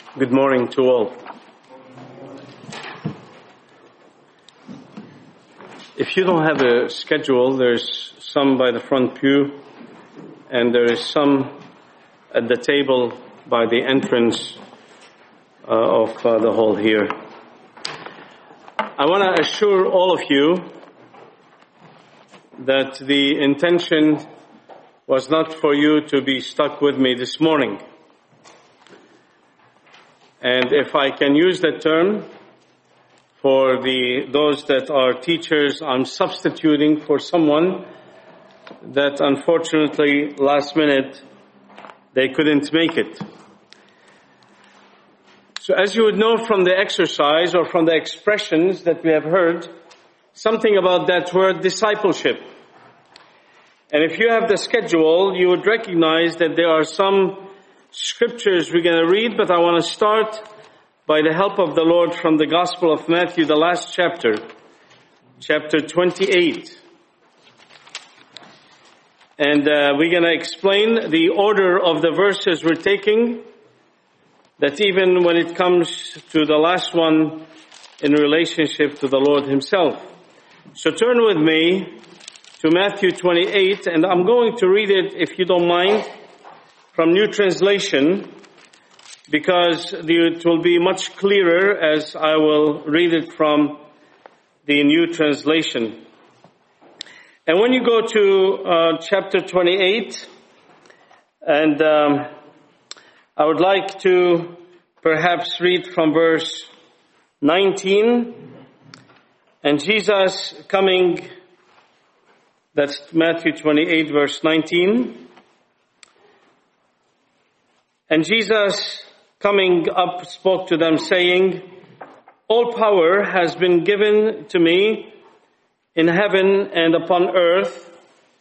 Good morning to all. If you don't have a schedule, there's some by the front pew, and there is some at the table by the entrance of the hall here. I want to assure all of you that the intention was not for you to be stuck with me this morning. And if I can use that term for those that are teachers, I'm substituting for someone that unfortunately last minute they couldn't make it. So as you would know from the exercise or from the expressions that we have heard, something about that word discipleship. And if you have the schedule, you would recognize that there are some scriptures we're going to read, but I want to start by the help of the Lord from the Gospel of Matthew, the last chapter 28. And we're going to explain the order of the verses we're taking, that even when it comes to the last one in relationship to the Lord Himself. So turn with me to Matthew 28, and I'm going to read it, if you don't mind, from New Translation, because it will be much clearer as I will read it from the New Translation. And when you go to chapter 28, and I would like to perhaps read from verse 19, and Jesus coming, that's Matthew 28 verse 19, and Jesus coming up spoke to them saying, "All power has been given to me in heaven and upon earth.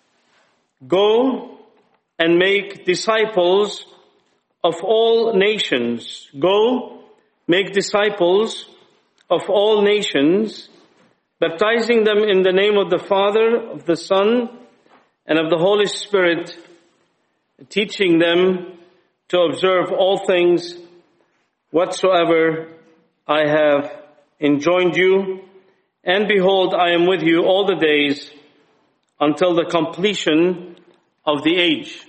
Go and make disciples of all nations." Go, make disciples of all nations, baptizing them in the name of the Father, of the Son, and of the Holy Spirit, teaching them to observe all things whatsoever I have enjoined you. And behold, I am with you all the days until the completion of the age.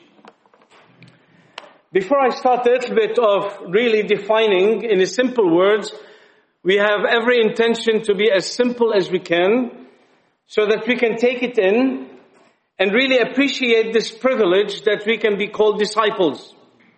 Before I start a little bit of really defining in simple words, we have every intention to be as simple as we can so that we can take it in and really appreciate this privilege that we can be called disciples.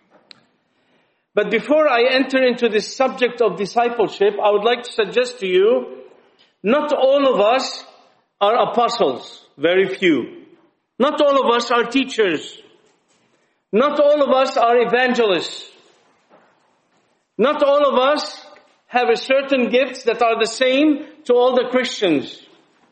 But before I enter into this subject of discipleship, I would like to suggest to you, not all of us are apostles, very few. Not all of us are teachers. Not all of us are evangelists. Not all of us have a certain gifts that are the same to all the Christians.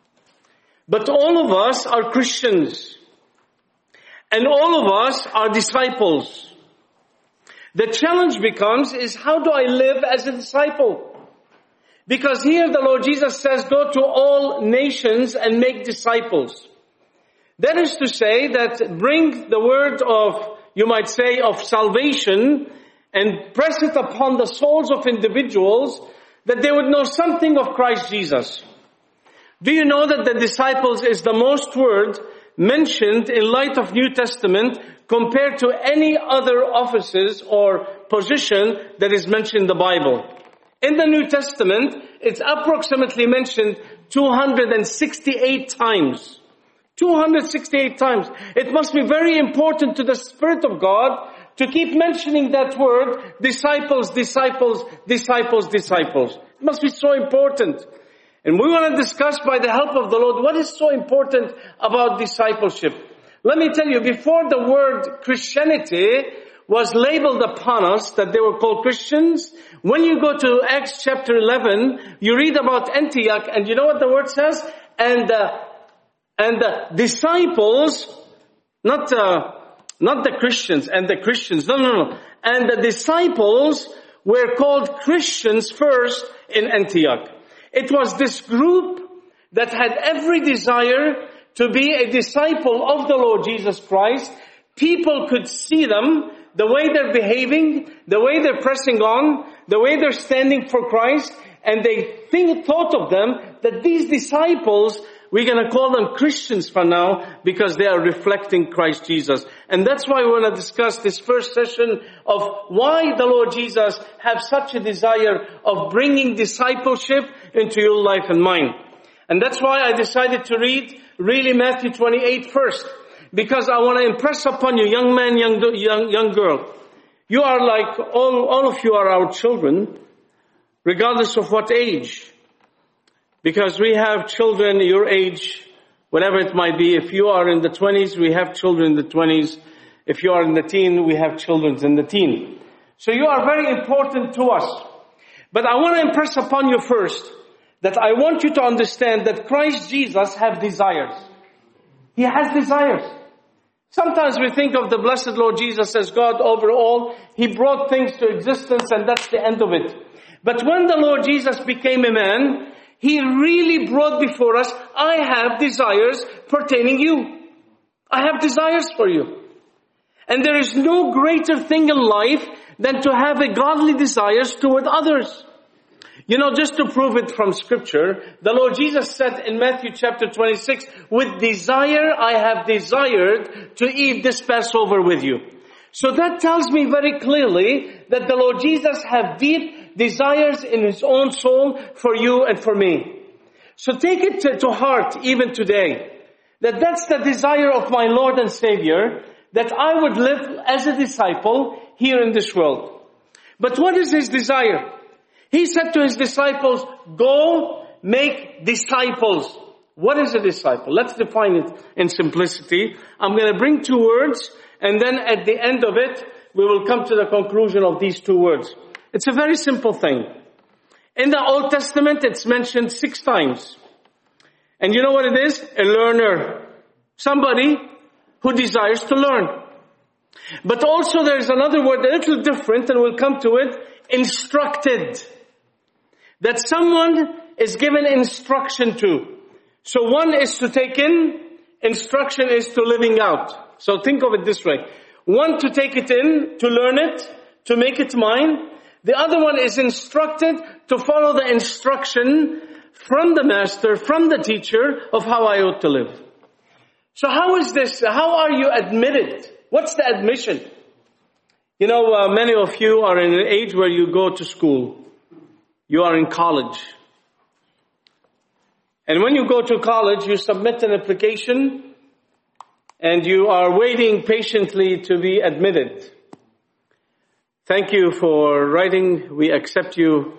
But all of us are Christians. And all of us are disciples. The challenge becomes is, how do I live as a disciple? Because here the Lord Jesus says, go to all nations and make disciples. That is to say that bring the word of, you might say, of salvation and press it upon the souls of individuals that they would know something of Christ Jesus. Do you know that the disciples is the most word mentioned in light of New Testament compared to any other offices or position that is mentioned in the Bible? In the New Testament, it's approximately mentioned 268 times. 268 times. It must be very important to the Spirit of God to keep mentioning that word, disciples, disciples, disciples, disciples. It must be so important. And we want to discuss by the help of the Lord what is so important about discipleship. Let me tell you, before the word Christianity was labeled upon us, that they were called Christians, when you go to Acts chapter 11, you read about Antioch, and you know what the word says? And the disciples, not the Christians, and the Christians, no. And the disciples were called Christians first in Antioch. It was this group that had every desire to be a disciple of the Lord Jesus Christ. People could see them, the way they're behaving, the way they're pressing on, the way they're standing for Christ, and they thought of them that these disciples, we're going to call them Christians for now because they are reflecting Christ Jesus. And that's why we want to discuss this first session of why the Lord Jesus have such a desire of bringing discipleship into your life and mine. And that's why I decided to read really Matthew 28 first. Because I want to impress upon you, young man, young girl. You are like, all of you are our children, regardless of what age. Because we have children your age, whatever it might be. If you are in the 20s, we have children in the 20s. If you are in the teen, we have children in the teen. So you are very important to us. But I want to impress upon you first that I want you to understand that Christ Jesus have desires. He has desires. Sometimes we think of the blessed Lord Jesus as God over all. He brought things to existence and that's the end of it. But when the Lord Jesus became a man, He really brought before us, I have desires pertaining you. I have desires for you. And there is no greater thing in life than to have a godly desires toward others. You know, just to prove it from Scripture, the Lord Jesus said in Matthew chapter 26, with desire I have desired to eat this Passover with you. So that tells me very clearly that the Lord Jesus have deep desires in His own soul for you and for me. So take it to heart even today, that that's the desire of my Lord and Savior, that I would live as a disciple here in this world. But what is His desire? He said to His disciples, go make disciples. What is a disciple? Let's define it in simplicity. I'm going to bring two words, and then at the end of it, we will come to the conclusion of these two words. It's a very simple thing. In the Old Testament, it's mentioned 6 times. And you know what it is? A learner. Somebody who desires to learn. But also there's another word, a little different, and we'll come to it, instructed. That someone is given instruction to. So one is to take in, instruction is to living out. So think of it this way. One to take it in, to learn it, to make it mine. The other one is instructed to follow the instruction from the master, from the teacher of how I ought to live. So how is this? How are you admitted? What's the admission? You know, many of you are in an age where you go to school. You are in college. And when you go to college, you submit an application and you are waiting patiently to be admitted. Thank you for writing. We accept you.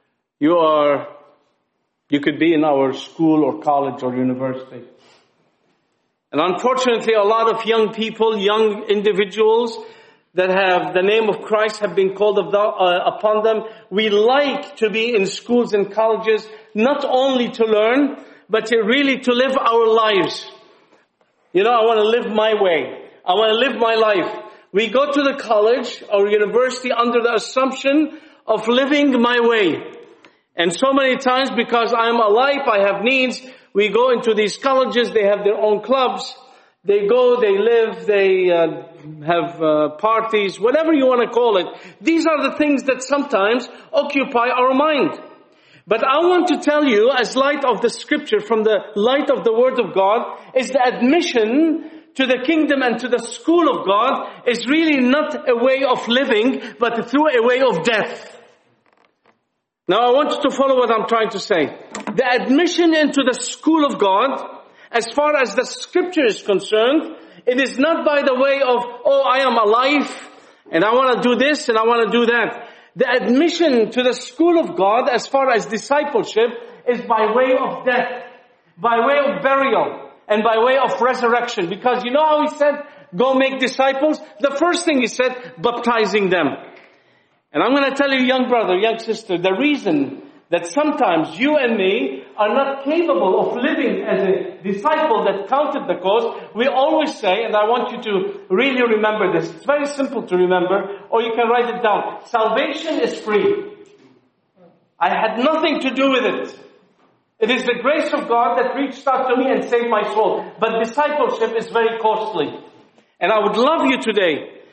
You could be in our school or college or university. And unfortunately, a lot of young people, young individuals that have the name of Christ have been called upon them. We like to be in schools and colleges, not only to learn, but to really to live our lives. You know, I want to live my way. I want to live my life. We go to the college or university under the assumption of living my way. And so many times, because I'm alive, I have needs, we go into these colleges, they have their own clubs. They go, they live, they have parties, whatever you want to call it. These are the things that sometimes occupy our mind. But I want to tell you, as light of the Scripture, from the light of the Word of God, is the admission to the kingdom and to the school of God is really not a way of living, but through a way of death. Now I want you to follow what I'm trying to say. The admission into the school of God, as far as the Scripture is concerned, it is not by the way of, oh, I am alive, and I want to do this, and I want to do that. The admission to the school of God, as far as discipleship, is by way of death, by way of burial, and by way of resurrection. Because you know how He said, go make disciples? The first thing He said, baptizing them. And I'm going to tell you, young brother, young sister, the reason that sometimes you and me are not capable of living as a disciple that counted the cost, we always say, and I want you to really remember this. It's very simple to remember, or you can write it down. Salvation is free. I had nothing to do with it. It is the grace of God that reached out to me and saved my soul. But discipleship is very costly. And I would love you today,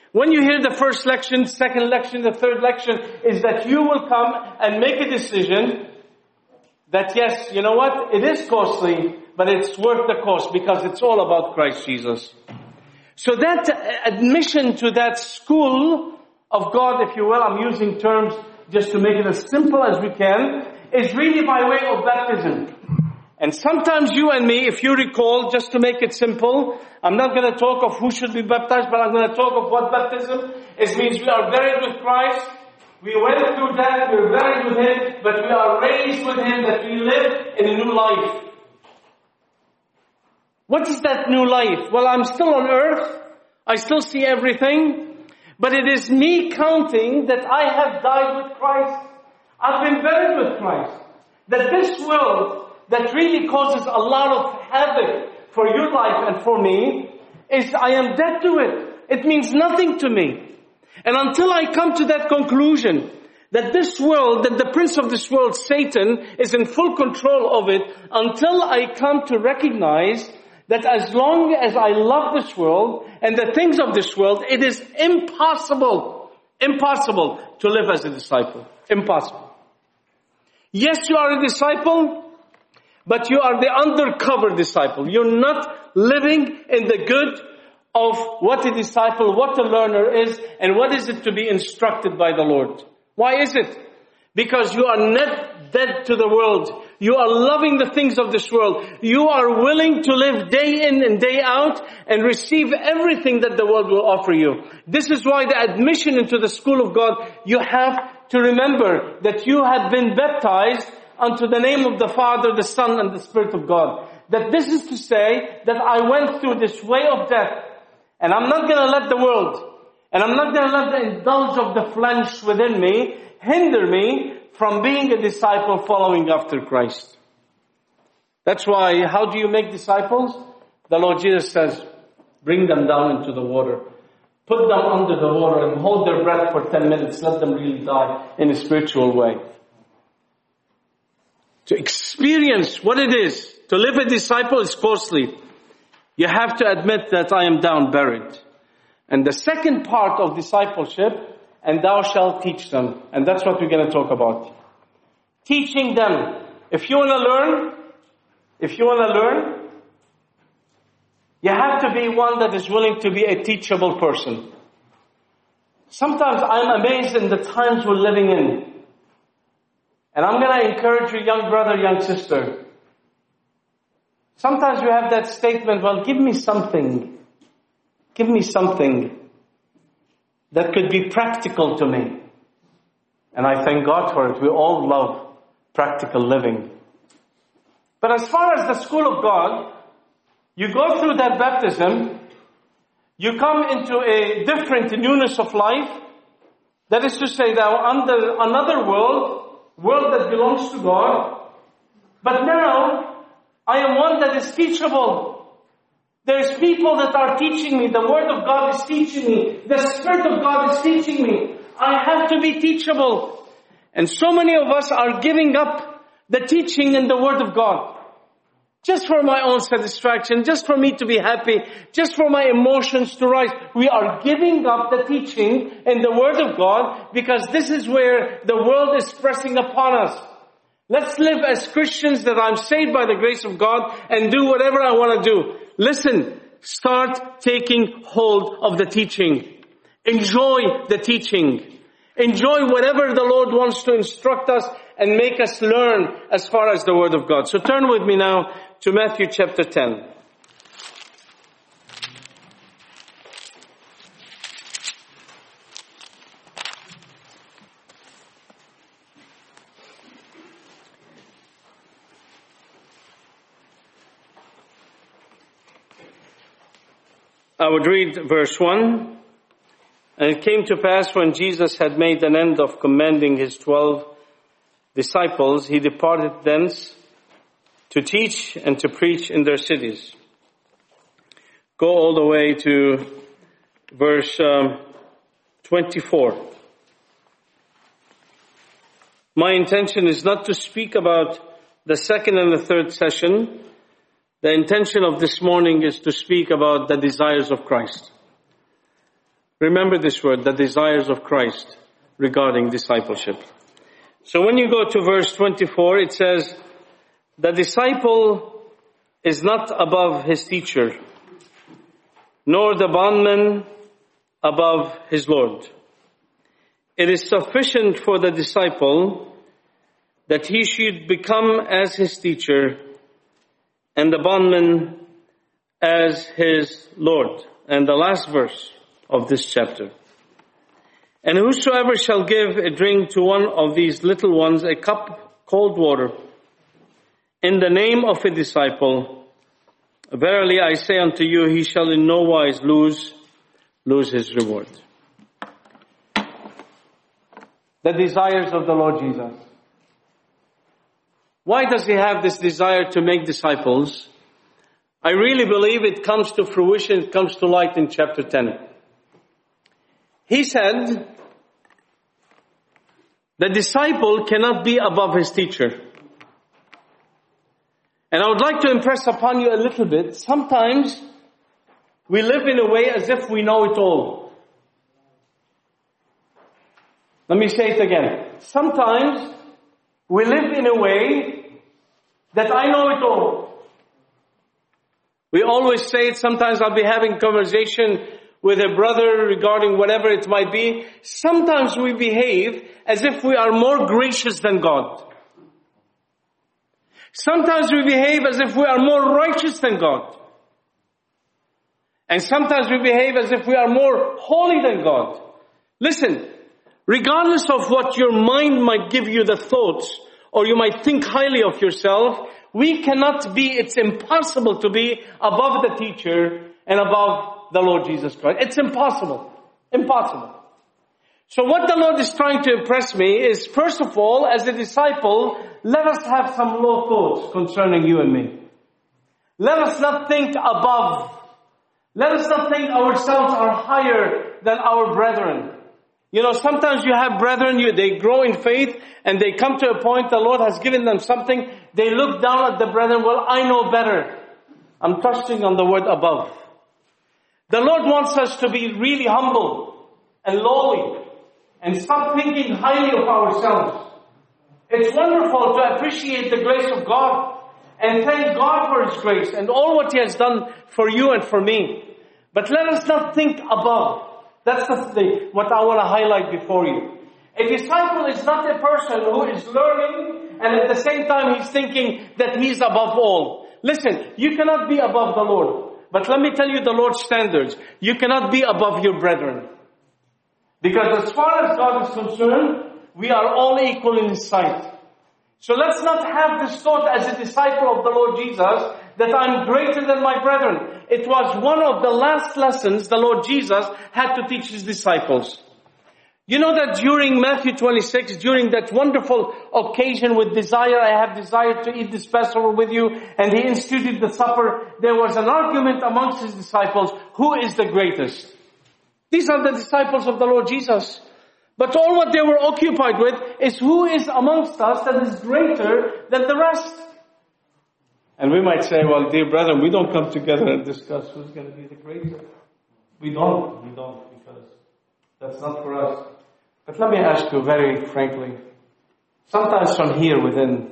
when you hear the first lection, second lection, the third lection, is that you will come and make a decision that yes, you know what, it is costly, but it's worth the cost because it's all about Christ Jesus. So that admission to that school of God, if you will, I'm using terms just to make it as simple as we can, is really by way of baptism. And sometimes you and me, if you recall, just to make it simple, I'm not going to talk of who should be baptized, but I'm going to talk of what baptism is. It means we are buried with Christ. We went through that, we're buried with Him, but we are raised with Him, that we live in a new life. What is that new life? Well, I'm still on earth. I still see everything. But it is me counting that I have died with Christ. I've been buried with Christ. That this world that really causes a lot of havoc for your life and for me, is I am dead to it. It means nothing to me. And until I come to that conclusion, that this world, that the prince of this world, Satan, is in full control of it, until I come to recognize that as long as I love this world and the things of this world, it is impossible to live as a disciple. Impossible. Yes, you are a disciple, but you are the undercover disciple. You're not living in the good of what a disciple, what a learner is, and what is it to be instructed by the Lord. Why is it? Because you are not dead to the world. You are loving the things of this world. You are willing to live day in and day out and receive everything that the world will offer you. This is why the admission into the school of God, you have to remember that you have been baptized unto the name of the Father, the Son, and the Spirit of God. That this is to say that I went through this way of death, and I'm not going to let the world, and I'm not going to let the indulge of the flesh within me hinder me from being a disciple following after Christ. That's why, how do you make disciples? The Lord Jesus says, bring them down into the water. Put them under the water and hold their breath for 10 minutes. Let them really die in a spiritual way. To experience what it is to live a disciple is costly. You have to admit that I am down buried. And the second part of discipleship, and thou shalt teach them. And that's what we're going to talk about. Teaching them. If you want to learn, you have to be one that is willing to be a teachable person. Sometimes I'm amazed in the times we're living in. And I'm going to encourage you, young brother, young sister. Sometimes you have that statement, well, give me something. Give me something that could be practical to me. And I thank God for it. We all love practical living. But as far as the school of God, you go through that baptism, you come into a different newness of life. That is to say, that under another world that belongs to God. But now, I am one that is teachable. There's people that are teaching me. The Word of God is teaching me. The Spirit of God is teaching me. I have to be teachable. And so many of us are giving up the teaching in the Word of God. Just for my own satisfaction, just for me to be happy, just for my emotions to rise. We are giving up the teaching in the Word of God because this is where the world is pressing upon us. Let's live as Christians that I'm saved by the grace of God and do whatever I want to do. Listen, start taking hold of the teaching. Enjoy the teaching. Enjoy whatever the Lord wants to instruct us and make us learn as far as the Word of God. So turn with me now to Matthew chapter 10. I would read verse 1. And it came to pass when Jesus had made an end of commanding his 12 disciples, he departed thence to teach and to preach in their cities. Go all the way to verse 24. My intention is not to speak about the second and the third session. The intention of this morning is to speak about the desires of Christ. Remember this word, the desires of Christ regarding discipleship. So when you go to verse 24, it says, the disciple is not above his teacher, nor the bondman above his Lord. It is sufficient for the disciple that he should become as his teacher, and the bondman as his Lord. And the last verse of this chapter. And whosoever shall give a drink to one of these little ones, a cup cold water, in the name of a disciple, verily I say unto you, he shall in no wise lose his reward. The desires of the Lord Jesus. Why does he have this desire to make disciples? I really believe it comes to fruition, it comes to light in chapter 10. He said, the disciple cannot be above his teacher. And I would like to impress upon you a little bit. Sometimes we live in a way as if we know it all. Let me say it again. Sometimes we live in a way that I know it all. We always say it. Sometimes I'll be having conversation with a brother regarding whatever it might be. Sometimes we behave as if we are more gracious than God. Sometimes we behave as if we are more righteous than God. And sometimes we behave as if we are more holy than God. Listen, regardless of what your mind might give you the thoughts, or you might think highly of yourself, we cannot be, it's impossible to be above the teacher and above the Lord Jesus Christ. It's impossible. Impossible. So what the Lord is trying to impress me is, first of all, as a disciple, let us have some low thoughts concerning you and me. Let us not think above. Let us not think ourselves are higher than our brethren. You know, sometimes you have brethren, they grow in faith and they come to a point, the Lord has given them something. They look down at the brethren, well, I know better. I'm trusting on the word above. The Lord wants us to be really humble and lowly and stop thinking highly of ourselves. It's wonderful to appreciate the grace of God and thank God for His grace and all what He has done for you and for me. But let us not think above. That's what I want to highlight before you. A disciple is not a person who is learning and at the same time he's thinking that he's above all. Listen, you cannot be above the Lord. But let me tell you the Lord's standards. You cannot be above your brethren. Because as far as God is concerned, we are all equal in His sight. So let's not have this thought as a disciple of the Lord Jesus that I'm greater than my brethren. It was one of the last lessons the Lord Jesus had to teach His disciples. You know that during Matthew 26, during that wonderful occasion with desire, I have desired to eat this Passover with you, and He instituted the supper, there was an argument amongst His disciples, who is the greatest? These are the disciples of the Lord Jesus. But all what they were occupied with is who is amongst us that is greater than the rest. And we might say, well, dear brethren, we don't come together and discuss who's going to be the greatest. We don't, because that's not for us. But let me ask you very frankly, sometimes from here within,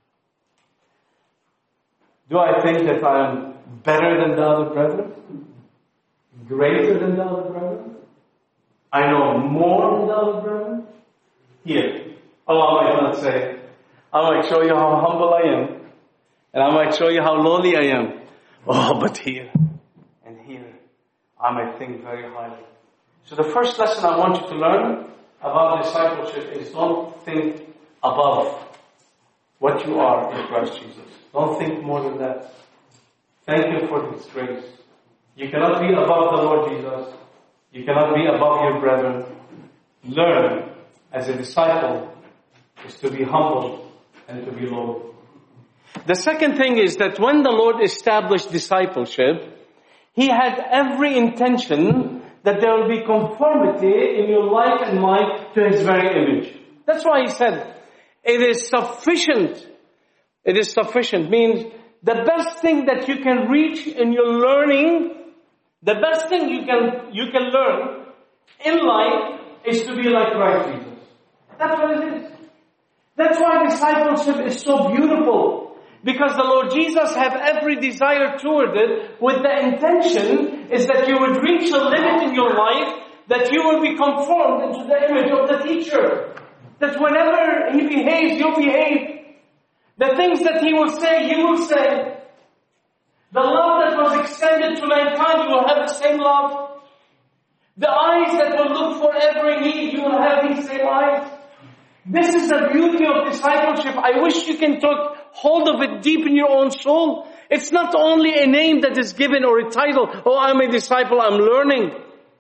do I think that I am better than the other brethren? Greater than the other brethren? I know more than the other brethren? Here. Oh, I might not say. I might show you how humble I am. And I might show you how lowly I am. Oh, but here and here, I might think very highly. So the first lesson I want you to learn about discipleship is don't think above what you are in Christ Jesus. Don't think more than that. Thank Him for His grace. You cannot be above the Lord Jesus. You cannot be above your brethren. Learn as a disciple is to be humble and to be low. The second thing is that when the Lord established discipleship, He had every intention that there will be conformity in your life and mind to His very image. That's why He said, it is sufficient. It is sufficient means the best thing that you can reach in your learning, the best thing you can learn in life is to be like Christ Jesus. That's what it is. That's why discipleship is so beautiful. Because the Lord Jesus had every desire toward it with the intention is that you would reach a limit in your life that you will be conformed into the image of the teacher. That whenever he behaves, you behave. The things that he will say, you will say. The love that was extended to mankind, you will have the same love. The eyes that will look for every need, you will have these same eyes. This is the beauty of discipleship. I wish you can take hold of it deep in your own soul. It's not only a name that is given or a title. Oh, I'm a disciple, I'm learning.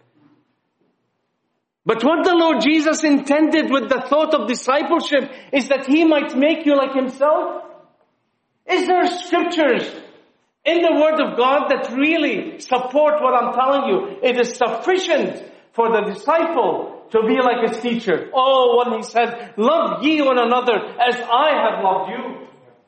But what the Lord Jesus intended with the thought of discipleship is that He might make you like Himself. Is there scriptures in the Word of God that really support what I'm telling you? It is sufficient for the disciple to be like his teacher. Oh, when He said, love ye one another as I have loved you.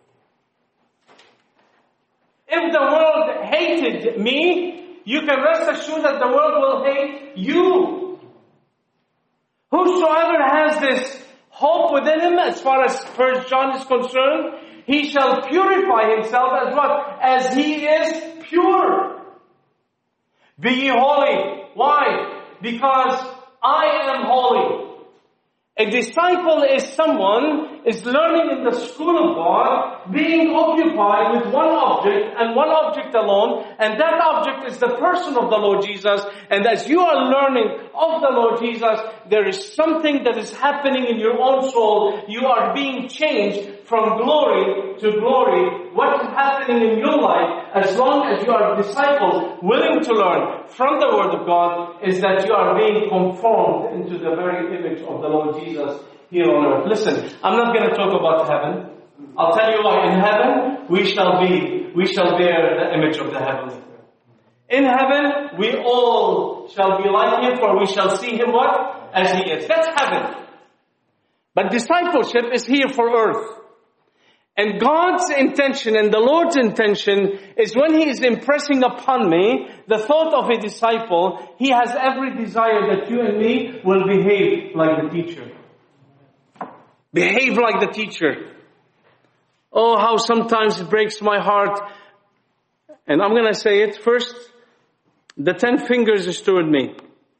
If the world hated me, you can rest assured that the world will hate you. Whosoever has this hope within him, as far as 1 John is concerned, he shall purify himself as what? As he is pure. Be ye holy. Why? Because I am holy. A disciple is someone is learning in the school of God, being occupied with one object and one object alone, and that object is the person of the Lord Jesus. And as you are learning of the Lord Jesus, there is something that is happening in your own soul. You are being changed from glory to glory. What is happening in your life, as long as you are a disciple willing to learn from the Word of God, is that you are being conformed into the very image of the Lord Jesus here on earth. Listen, I'm not going to talk about heaven. I'll tell you why. In heaven, we shall bear the image of the heavenly. In heaven, we all shall be like Him, for we shall see Him what? As He is. That's heaven. But discipleship is here for earth. And God's intention and the Lord's intention is when He is impressing upon me the thought of a disciple, He has every desire that you and me will behave like the teacher. Behave like the teacher. Oh, how sometimes it breaks my heart. And I'm going to say it first. The 10 fingers is toward me.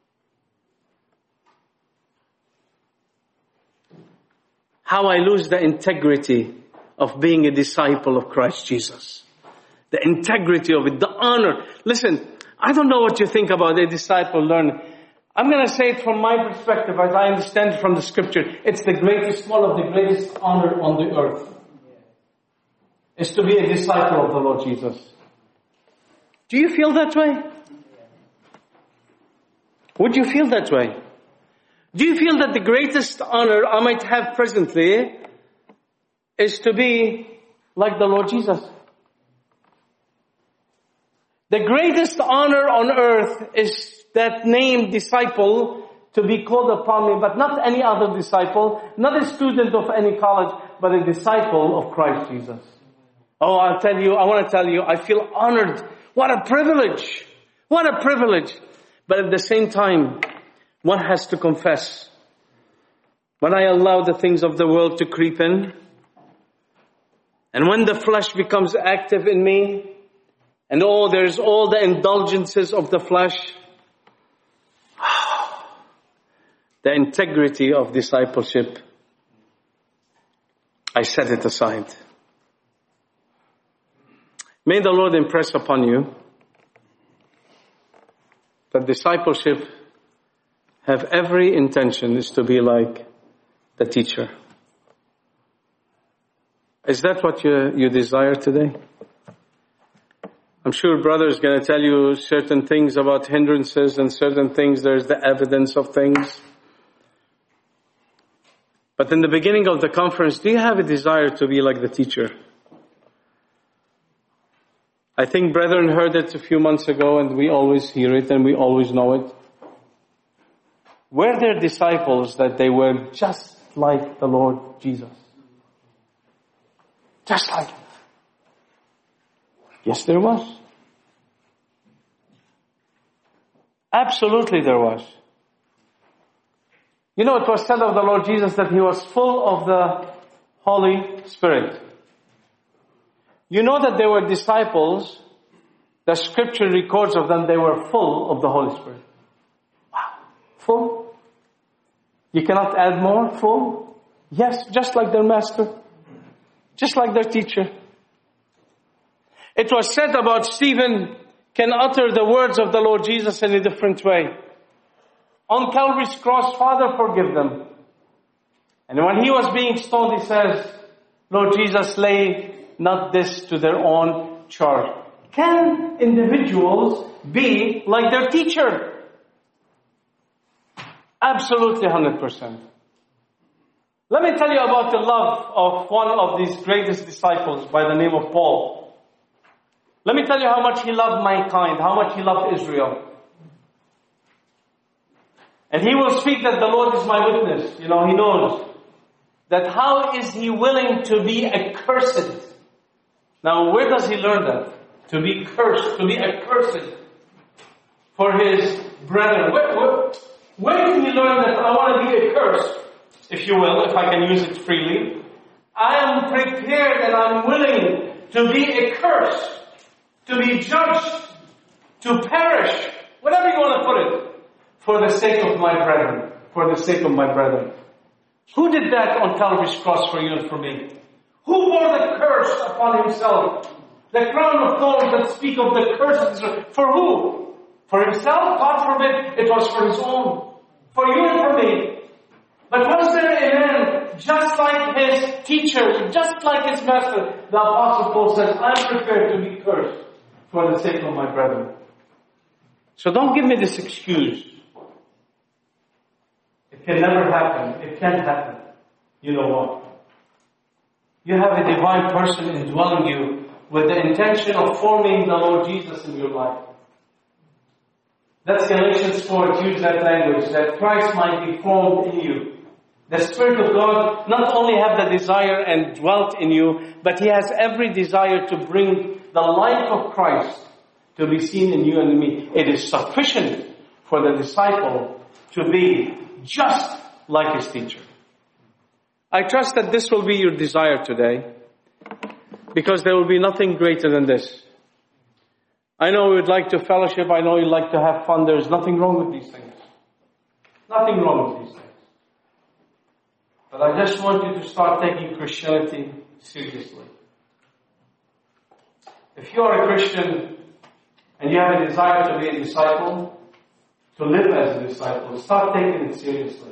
How I lose the integrity of being a disciple of Christ Jesus. The integrity of it, the honor. Listen, I don't know what you think about a disciple learning. I'm going to say it from my perspective as I understand it from the scripture. It's the greatest, one of the greatest honor on the earth. Is to be a disciple of the Lord Jesus. Do you feel that way? Would you feel that way? Do you feel that the greatest honor I might have presently is to be like the Lord Jesus? The greatest honor on earth is that name disciple to be called upon me, but not any other disciple, not a student of any college, but a disciple of Christ Jesus. Oh, I want to tell you, I feel honored. What a privilege. What a privilege. But at the same time, one has to confess, when I allow the things of the world to creep in, and when the flesh becomes active in me, and there's all the indulgences of the flesh, the integrity of discipleship, I set it aside. May the Lord impress upon you that discipleship have every intention is to be like the teacher. Is that what you desire today? I'm sure brother is going to tell you certain things about hindrances and certain things. There's the evidence of things. But in the beginning of the conference, do you have a desire to be like the teacher? I think brethren heard it a few months ago, and we always hear it and we always know it. Were there disciples that they were just like the Lord Jesus? Just like Him. Yes, there was. Absolutely there was. You know, it was said of the Lord Jesus that He was full of the Holy Spirit. You know that they were disciples. The scripture records of them, they were full of the Holy Spirit. Wow. Full? You cannot add more? Full? Yes, just like their master. Just like their teacher. It was said about Stephen can utter the words of the Lord Jesus in a different way. On Calvary's cross, Father, forgive them. And when he was being stoned, he says, Lord Jesus, lay not this to their own charge. Can individuals be like their teacher? Absolutely 100%. Let me tell you about the love of one of these greatest disciples by the name of Paul. Let me tell you how much he loved mankind, how much he loved Israel. And he will speak that the Lord is my witness. You know, he knows that how is he willing to be accursed? Now, where does he learn that? To be cursed, to be accursed for his brethren. Where did he learn that I want to be accursed, if you will, if I can use it freely? I am prepared and I'm willing to be accursed, to be judged, to perish, whatever you want to put it, for the sake of my brethren, for the sake of my brethren. Who did that on Calvary's cross for you and for me? Who bore the curse upon himself? The crown of thorns that speak of the curses. For who? For himself? God forbid. It was for his own. For you and for me. But was there a man just like his teacher, just like his master? The Apostle Paul says, I'm prepared to be cursed for the sake of my brethren. So don't give me this excuse. It can never happen. It can't happen. You know what? You have a divine person indwelling you with the intention of forming the Lord Jesus in your life. That's Galatians 4, use that language, that Christ might be formed in you. The Spirit of God not only have the desire and dwelt in you, but He has every desire to bring the life of Christ to be seen in you and in me. It is sufficient for the disciple to be just like his teacher. I trust that this will be your desire today, because there will be nothing greater than this. I know we would like to fellowship. I know you'd like to have fun. There's nothing wrong with these things. Nothing wrong with these things. But I just want you to start taking Christianity seriously. If you are a Christian and you have a desire to be a disciple, to live as a disciple, start taking it seriously.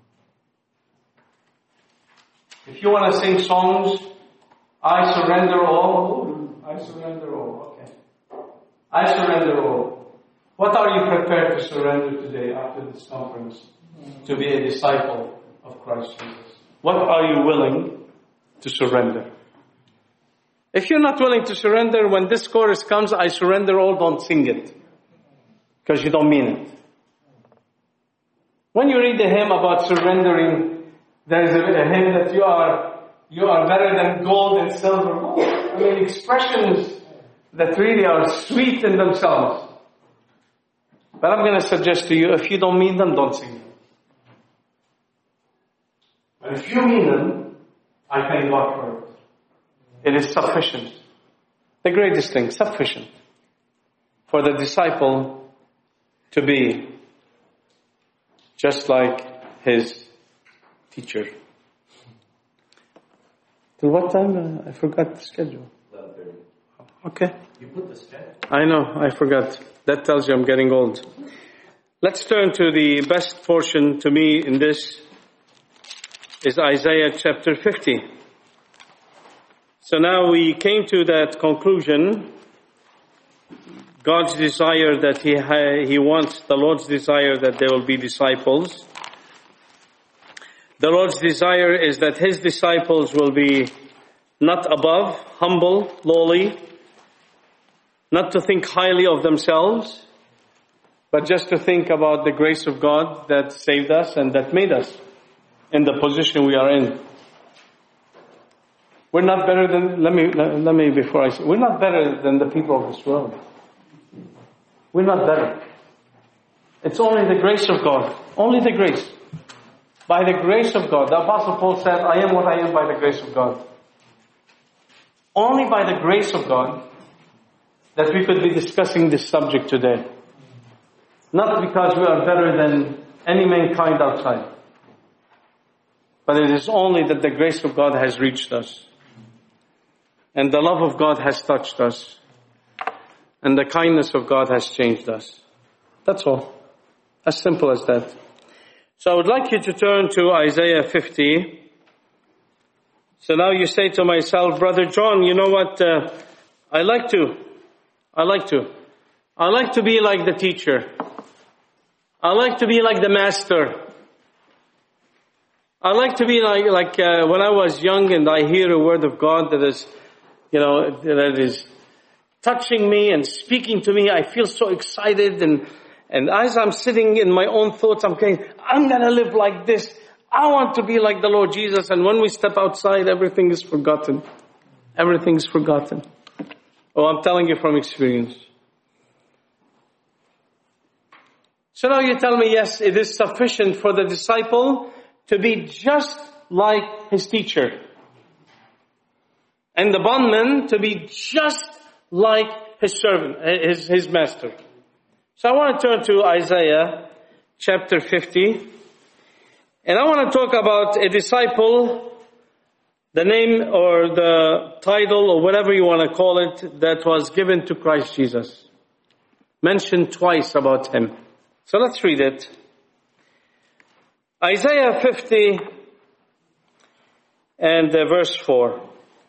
If you want to sing songs, I surrender all. I surrender all. Okay. I surrender all. What are you prepared to surrender today after this conference to be a disciple of Christ Jesus? What are you willing to surrender? If you're not willing to surrender, when this chorus comes, I surrender all, don't sing it. Because you don't mean it. When you read the hymn about surrendering, there is a hymn that you are better than gold and silver. I mean, expressions that really are sweet in themselves. But I'm going to suggest to you, if you don't mean them, don't sing them. But if you mean them, I thank God for it. It is sufficient. The greatest thing, sufficient for the disciple to be just like his teacher. Till what time? I forgot the schedule. 11:30. Okay. You put the schedule. I know, I forgot. That tells you I'm getting old. Let's turn to the best portion to me in this is Isaiah chapter 50. So now we came to that conclusion. God's desire that He wants, the Lord's desire that there will be disciples. The Lord's desire is that His disciples will be not above, humble, lowly, not to think highly of themselves, but just to think about the grace of God that saved us and that made us in the position we are in. We're not better than, let me before I say, we're not better than the people of this world. We're not better. It's only the grace of God. Only the grace. By the grace of God. The Apostle Paul said, I am what I am by the grace of God. Only by the grace of God that we could be discussing this subject today. Not because we are better than any mankind outside. But it is only that the grace of God has reached us. And the love of God has touched us. And the kindness of God has changed us. That's all. As simple as that. So I would like you to turn to Isaiah 50. So now you say to myself, Brother John, you know what? I like to be like the teacher. I like to be like the master. I like to be like when I was young and I hear a word of God that is, that is touching me and speaking to me, I feel so excited and as I'm sitting in my own thoughts, I'm gonna live like this. I want to be like the Lord Jesus. And when we step outside, everything is forgotten. Everything's forgotten. Oh, I'm telling you from experience. So now you tell me, yes, it is sufficient for the disciple to be just like his teacher. And the bondman to be just like his servant, his master. So I want to turn to Isaiah chapter 50. And I want to talk about a disciple, the name or the title or whatever you want to call it, that was given to Christ Jesus. Mentioned twice about him. So let's read it. Isaiah 50 and verse 4.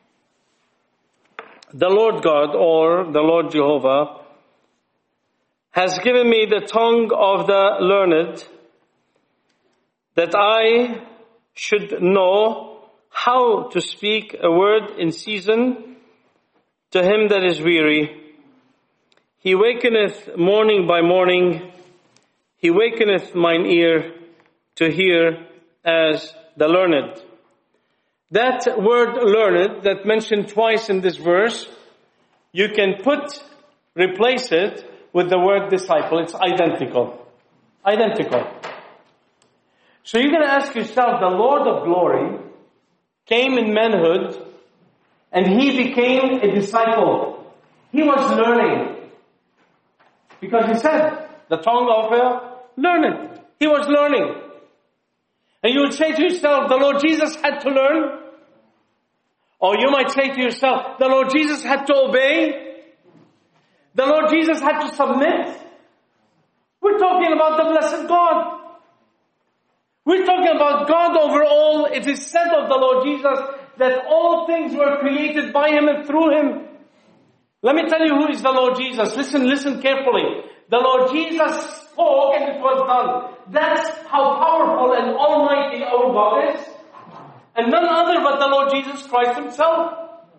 The Lord God, or the Lord Jehovah, has given me the tongue of the learned, that I should know how to speak a word in season to him that is weary. He wakeneth morning by morning, he wakeneth mine ear to hear as the learned. That word learned, that mentioned twice in this verse, you can replace it with the word disciple. It's identical. Identical. So you're going to ask yourself, the Lord of glory came in manhood and he became a disciple. He was learning. Because he said, the tongue of a learned. He was learning. And you would say to yourself, the Lord Jesus had to learn. Or you might say to yourself, the Lord Jesus had to obey. The Lord Jesus had to submit. We're talking about the blessed God. We're talking about God over all. It is said of the Lord Jesus that all things were created by him and through him. Let me tell you who is the Lord Jesus. Listen carefully. The Lord Jesus spoke and it was done. That's how powerful and almighty our God is. And none other but the Lord Jesus Christ himself.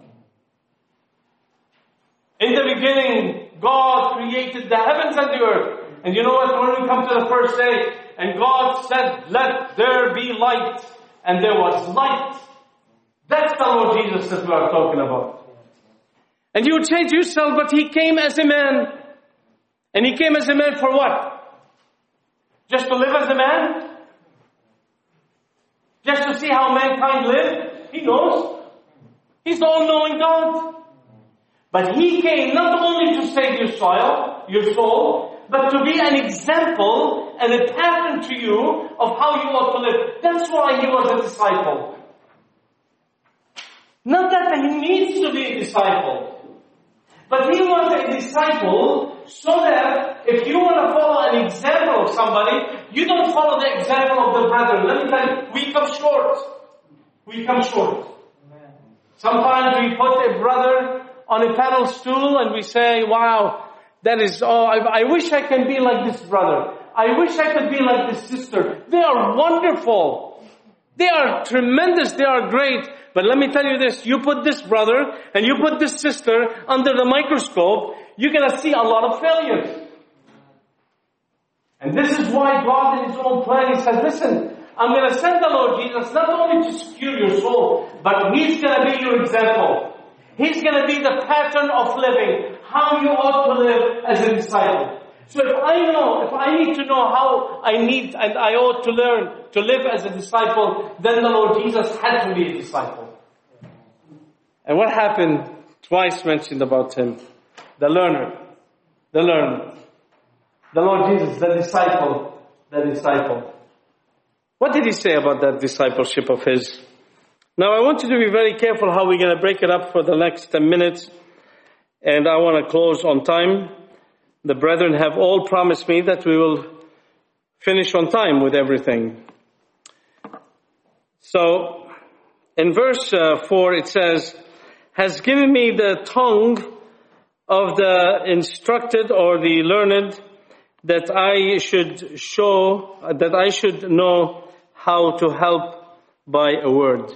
In the beginning, God created the heavens and the earth. And you know what? When we come to the first day, and God said, let there be light. And there was light. That's the Lord Jesus that we are talking about. And you would say to yourself, but he came as a man. And he came as a man for what? Just to live as a man? Just to see how mankind lived? He knows. He's the all-knowing God. But he came not only to save your soul, but to be an example and a pattern to you of how you ought to live. That's why he was a disciple. Not that he needs to be a disciple, but he was a disciple so that if you want to follow an example of somebody, you don't follow the example of the brethren. Let me tell you, we come short. We come short. Sometimes we put a brother on a pedal stool and we say, wow, that is, I wish I can be like this brother. I wish I could be like this sister. They are wonderful. They are tremendous. They are great. But let me tell you this, you put this brother and you put this sister under the microscope, you're going to see a lot of failures. And this is why God in his own plan, he said, listen, I'm going to send the Lord Jesus not only to secure your soul, but he's going to be your example. He's going to be the pattern of living, how you ought to live as a disciple. So if I need to know how I need and I ought to learn to live as a disciple, then the Lord Jesus had to be a disciple. And what happened? Twice mentioned about him. The learner. The learner. The Lord Jesus, the disciple. The disciple. What did he say about that discipleship of his? Now I want you to be very careful how we're going to break it up for the next 10 minutes. And I want to close on time. The brethren have all promised me that we will finish on time with everything. So, in verse 4 it says, has given me the tongue of the instructed or the learned, that I should know how to help by a word.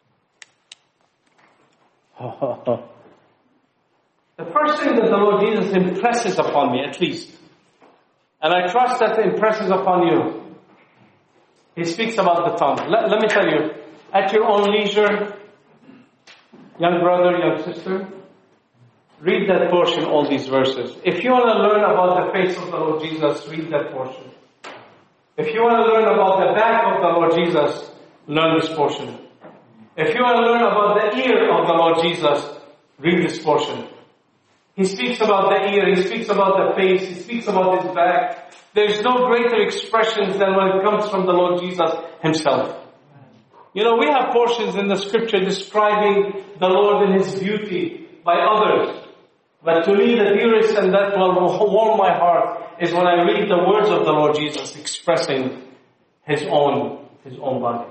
The first thing that the Lord Jesus impresses upon me, at least, and I trust that impresses upon you, He speaks about the tongue. Let me tell you, at your own leisure, young brother, young sister, read that portion, all these verses. If you want to learn about the face of the Lord Jesus, read that portion. If you want to learn about the back of the Lord Jesus, learn this portion. If you want to learn about the ear of the Lord Jesus, read this portion. He speaks about the ear, He speaks about the face, He speaks about His back. There's no greater expressions than when it comes from the Lord Jesus Himself. You know, we have portions in the scripture describing the Lord in His beauty by others. But to me, the dearest and that will warm my heart is when I read the words of the Lord Jesus expressing His own body.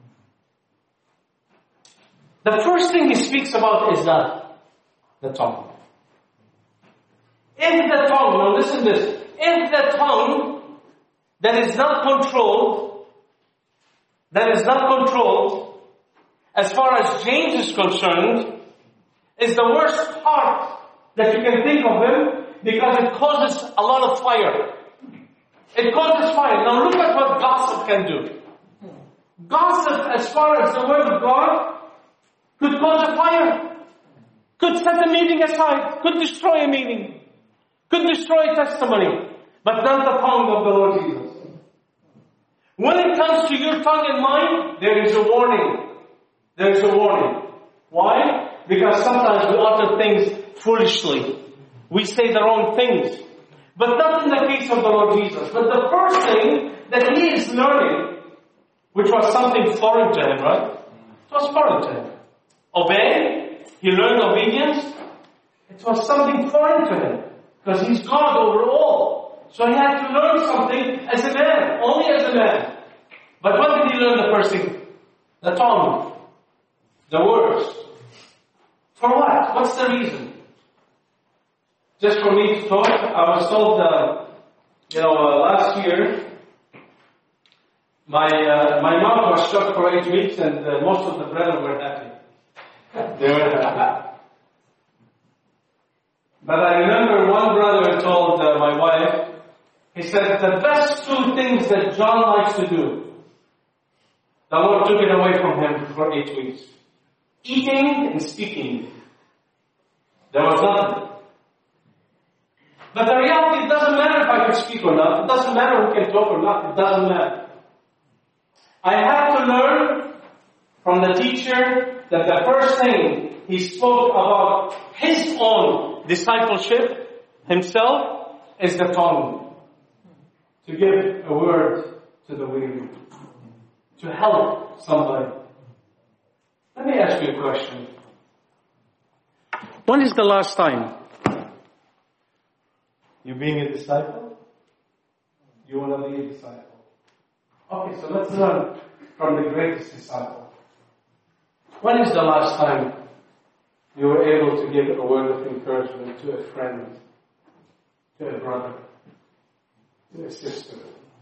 The first thing He speaks about is the tongue. If the tongue, now listen to this, if the tongue that is not controlled, as far as James is concerned, is the worst part that you can think of him, because it causes a lot of fire. It causes fire. Now look at what gossip can do. Gossip, as far as the word of God, could cause a fire. Could set a meeting aside. Could destroy a meeting. Could destroy testimony, but not the tongue of the Lord Jesus. When it comes to your tongue and mine, there is a warning. There is a warning. Why? Because sometimes we utter things foolishly. We say the wrong things. But not in the case of the Lord Jesus. But the first thing that He is learning, which was something foreign to Him, right? It was foreign to Him. Obey. He learned obedience. It was something foreign to Him. Because He's God over all. So He had to learn something as a man. Only as a man. But what did He learn the first thing? The tongue. The words. For what? What's the reason? Just for me to talk? I was told, last year, my mom was shot for 8 weeks and most of the brethren were happy. They were happy. But I remember one brother told my wife, he said, the best 2 things that John likes to do, the Lord took it away from him for 8 weeks. Eating and speaking. There was nothing. But the reality, it doesn't matter if I can speak or not. It doesn't matter who can talk or not. It doesn't matter. I had to learn from the teacher that the first thing he spoke about his own discipleship himself is the tongue. To give a word to the weary. To help somebody. Let me ask you a question. When is the last time you being a disciple? You want to be a disciple. Okay, so let's learn from the greatest disciple. When is the last time you were able to give a word of encouragement to a friend, to a brother, to a sister?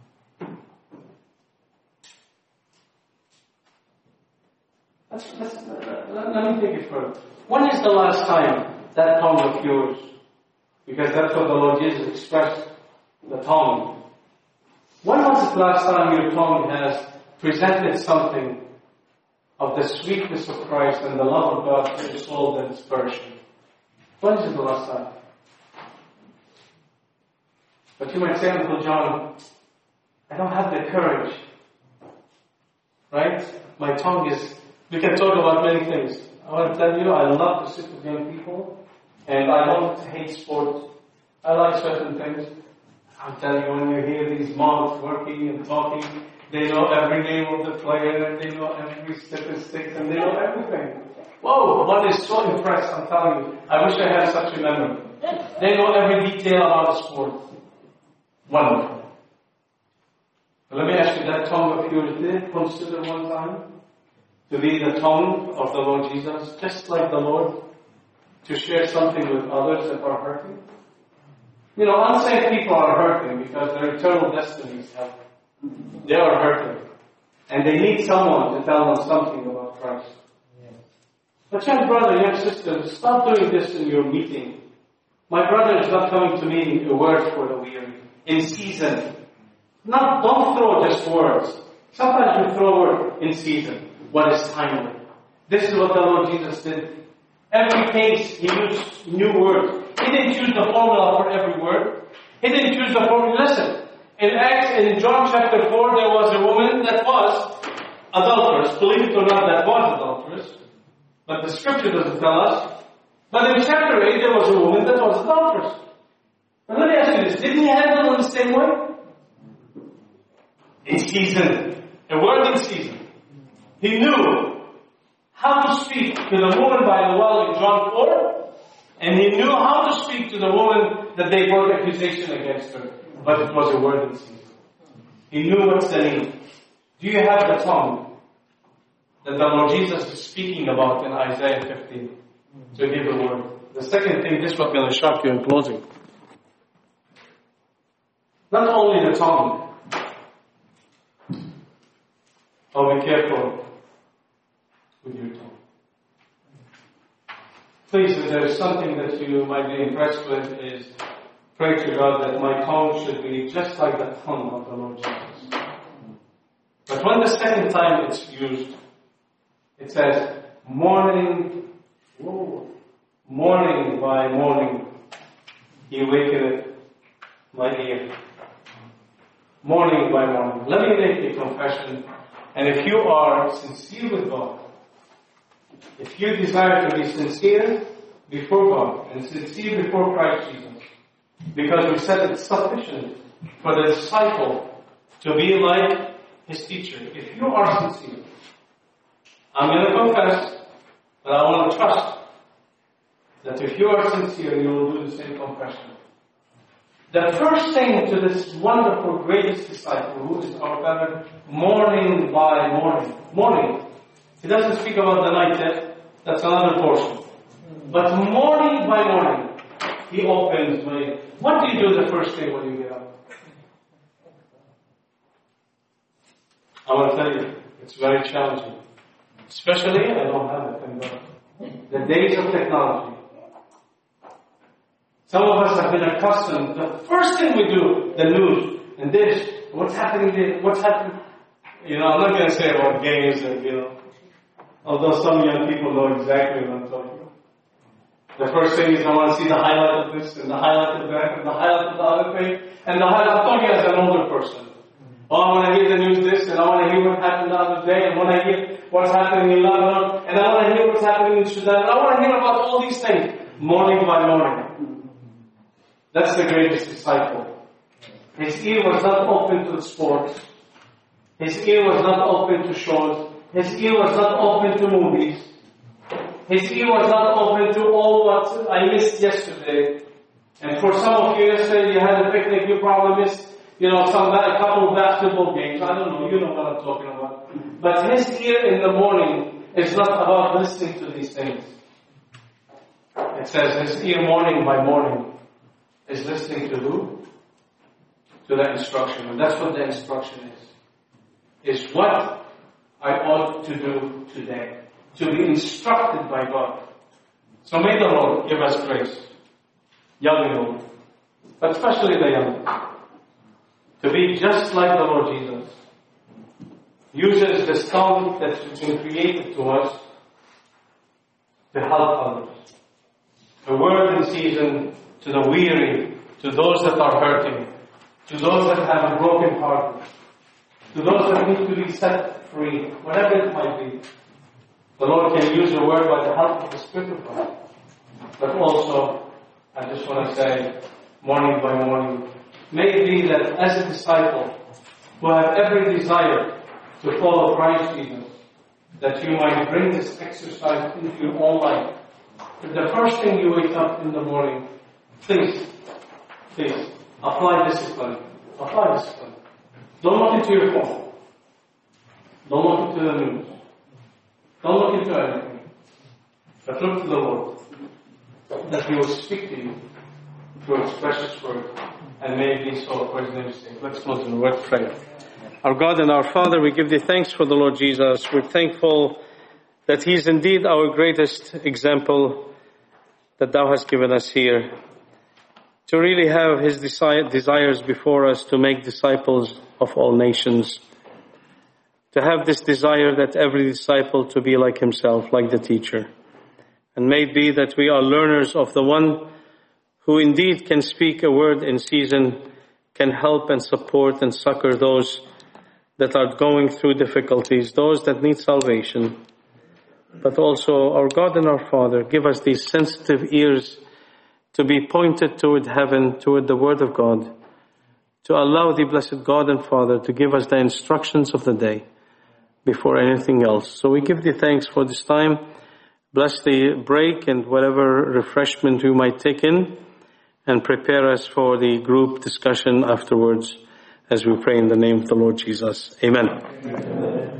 Let me take it further. When is the last time that tongue of yours, because that's what the Lord Jesus expressed, the tongue. When was the last time your tongue has presented something of the sweetness of Christ and the love of God to your soul and inspiration? When is it the last time? But you might say, Uncle John, I don't have the courage. Right? My tongue is, we can talk about many things. I want to tell you, I love to sit with young people, and I don't hate sport. I like certain things. I'll tell you, when you hear these moms working and talking, they know every name of the player, and they know every statistic, and they know everything. Whoa, one is so impressed, I'm telling you. I wish I had such a memory. They know every detail about the sport. Wonderful. But let me ask you, that tongue of yours, did consider one time to be the tongue of the Lord Jesus, just like the Lord, to share something with others that are hurting? You know, unsaved people are hurting because their eternal destinies they are hurting. And they need someone to tell them something about Christ. But young brother, young sister, stop doing this in your meeting. My brother is not coming to me a word for the weary. In season. Don't throw just words. Sometimes you throw words in season. What is timely. This is what the Lord Jesus did. Every case, He used new words. He didn't choose the formula for every word. He didn't choose the formula. Listen, in John chapter 4, there was a woman that was adulterous. Believe it or not, that was adulterous. But the scripture doesn't tell us. But in chapter 8, there was a woman that was adulterous. Now let me ask you this. Didn't He handle it the same way? In season. A word in season. He knew how to speak to the woman by the well in John 4. And He knew how to speak to the woman that they brought accusation against her. But it was a word in season. He knew what's the need. Do you have the tongue that the Lord Jesus is speaking about in Isaiah 15 to give a word? The second thing, this is what's going to shock you in closing. Not only the tongue. Oh, be careful with your tongue. Please, if there is something that you might be impressed with, is pray to God that my tongue should be just like the tongue of the Lord Jesus. But when the second time it's used, it says, morning by morning, He wakeneth my ear. Morning by morning. Let me make a confession. And if you are sincere with God, if you desire to be sincere before God and sincere before Christ Jesus, because we said it's sufficient for the disciple to be like his teacher. If you are sincere, I'm going to confess, but I want to trust that if you are sincere, you will do the same confession. The first thing to this wonderful, greatest disciple, who is our Father, morning by morning. Morning. He doesn't speak about the night yet. That's another portion. But morning by morning, He opens my... What do you do the first thing when you get up? I want to tell you, it's very challenging. Especially, I don't have it, thank God. The days of technology. Some of us have been accustomed, the first thing we do, the news, and this, what's happening there, what's happening. You know, I'm not going to say about games and, although some young people know exactly what I'm talking about. The first thing is I want to see the highlight of this, and the highlight of that, and the highlight of the other thing, and the highlight, I'm talking as an older person. Oh, I want to hear the news this, and I want to hear what happened the other day, and I want to hear what's happening in Lebanon, and I want to hear what's happening in Sudan, and I want to hear about all these things, morning by morning. That's the greatest disciple. His ear was not open to the sports. His ear was not open to shows. His ear was not open to movies. His ear was not open to all what I missed yesterday. And for some of you yesterday, you had a picnic, you probably missed, a couple of basketball games. I don't know, you know what I'm talking about. But his ear in the morning is not about listening to these things. It says his ear morning by morning is listening to who? To the instruction. And that's what the instruction is. Is what I ought to do today. To be instructed by God. So may the Lord give us grace. Young and old. But especially the young. To be just like the Lord Jesus. Uses the tongue that's been created to us to help others. A word in season to the weary, to those that are hurting, to those that have a broken heart, to those that need to be set free, whatever it might be. The Lord can use your word by the help of the Spirit of God. But also, I just want to say, morning by morning, may it be that as a disciple who have every desire to follow Christ Jesus, that you might bring this exercise into your own life. If the first thing you wake up in the morning, please, apply discipline. Apply discipline. Don't look into your phone. Don't look into the news. Don't look into anything. But look to the Lord, that He will speak to you through His precious word, and may it be so for His name's sake. Let's close in a word of prayer. Our God and our Father, we give Thee thanks for the Lord Jesus. We're thankful that He is indeed our greatest example that Thou hast given us here. To really have His desires before us to make disciples of all nations. To have this desire that every disciple to be like Himself, like the teacher. And may it be that we are learners of the one who indeed can speak a word in season, can help and support and succor those that are going through difficulties, those that need salvation. But also, our God and our Father, give us these sensitive ears to be pointed toward heaven, toward the Word of God, to allow the blessed God and Father to give us the instructions of the day before anything else. So we give Thee thanks for this time. Bless the break and whatever refreshment we might take in, and prepare us for the group discussion afterwards as we pray in the name of the Lord Jesus. Amen.